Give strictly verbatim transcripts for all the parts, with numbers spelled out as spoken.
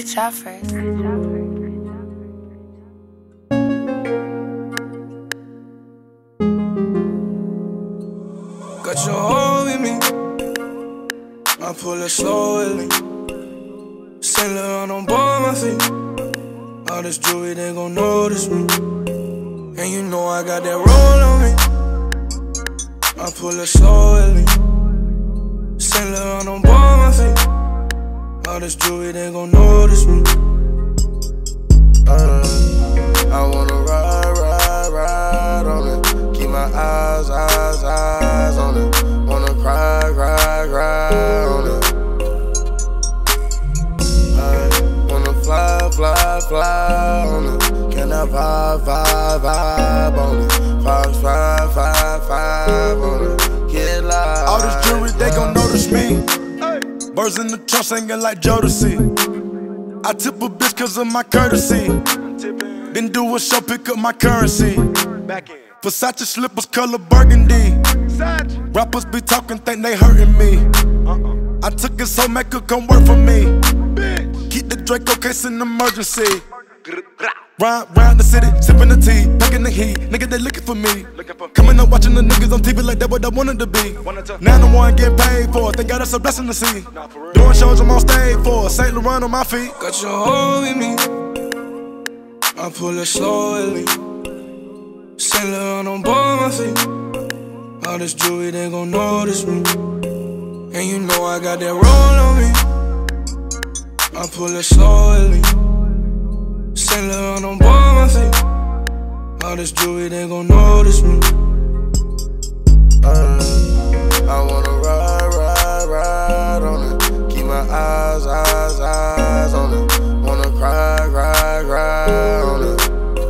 Good job first. Got your hold with me. I pull it slow with me. Saint Laurent on board my feet. All this jewelry, they gon' notice me. And you know I got that roll on me. I pull it slow with me. Saint Laurent on board my feet. All this jewelry, they gon' notice me. Uh, I wanna ride, ride, ride on it. Keep my eyes, eyes, eyes on it. Wanna cry, cry, cry on it. I wanna fly, fly, fly on it. Can I vibe, vibe, vibe on it? Fox five, five, five on it. Get live. All this jewelry, they gon' notice me. Birds in the trunk singing like Jodeci. I tip a bitch cause of my courtesy. Then do a show, pick up my currency. Versace slippers, color burgundy. Rappers be talking, think they hurting me. I took it so Mac could come work for me. Keep the Draco case in emergency. Round, round the city, sipping the tea, packing the heat. Nigga, they looking for me. Coming up watching the niggas on T V like that what I wanted to be. Now the one getting paid for it. Thank God that's a blessing to see. Doing shows I'm on stage for it. Saint Laurent on my feet. Got your hold with me. I pull it slow with me. Saint Laurent on board my feet. All this jewelry, they gon' notice me. And you know I got that roll on me. I pull it slow with me. Saint Laurent on board my feet. All this jewelry, they gon' notice me. Uh, I wanna ride, ride, ride on it. Keep my eyes, eyes, eyes on it. Wanna cry, cry, cry on it.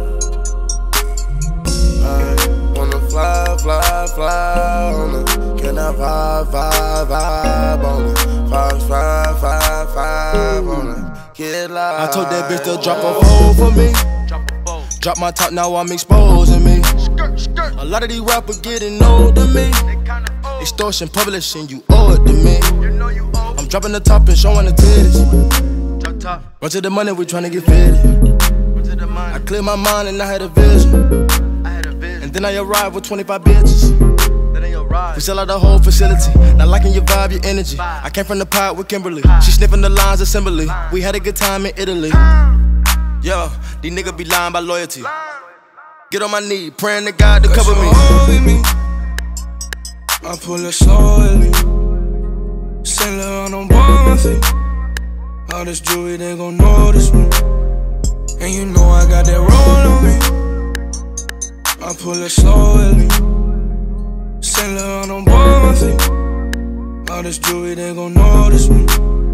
I wanna fly, fly, fly on it. Can I vibe, vibe, vibe on it? Fox five, five, five on it. Get live. I told that bitch to drop a fold for me. Drop my top, now I'm exposing me. A lot of these rappers getting old to me. Extortion, publishing, you owe it to me. I'm dropping the top and showing the titties. Run to the money, we tryna get fitted. I cleared my mind and I had a vision. And then I arrived with twenty-five bitches. We sell out the whole facility. Not liking your vibe, your energy. I came from the pot with Kimberly. She sniffing the lines assembly. We had a good time in Italy. Yo, these niggas be lying by loyalty. Get on my knee, praying to God to Got cover your me. hold with me. I pull it slow with me. Saint Laurent on board my feet. All this jewelry, they gon' notice me. And you know I got that roll on me. I pull it slow with me. Saint Laurent on board my feet. All this jewelry, they gon' notice me.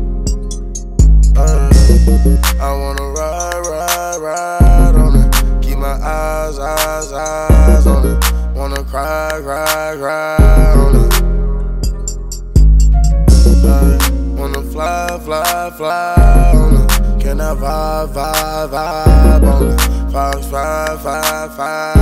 Uh, I wanna ride, ride, ride on it. Keep my eyes, eyes, eyes on it. Wanna cry, cry, cry on it. I wanna fly, fly, fly on it. Can I vibe, vibe, vibe on it? Fox five, five, five.